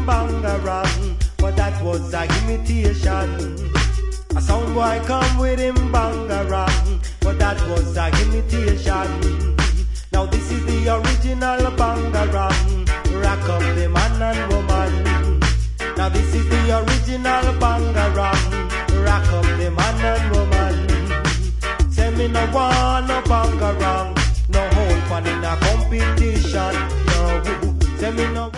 bangarang, but that was a imitation. A sound boy come with him bangarang, but that was a imitation. Now this is the original bangarang, rock up the man and woman. Now this is the original bangarang, rock up the man and woman. Say me no want no bangarang, no hold pan in a competition. No, say me no.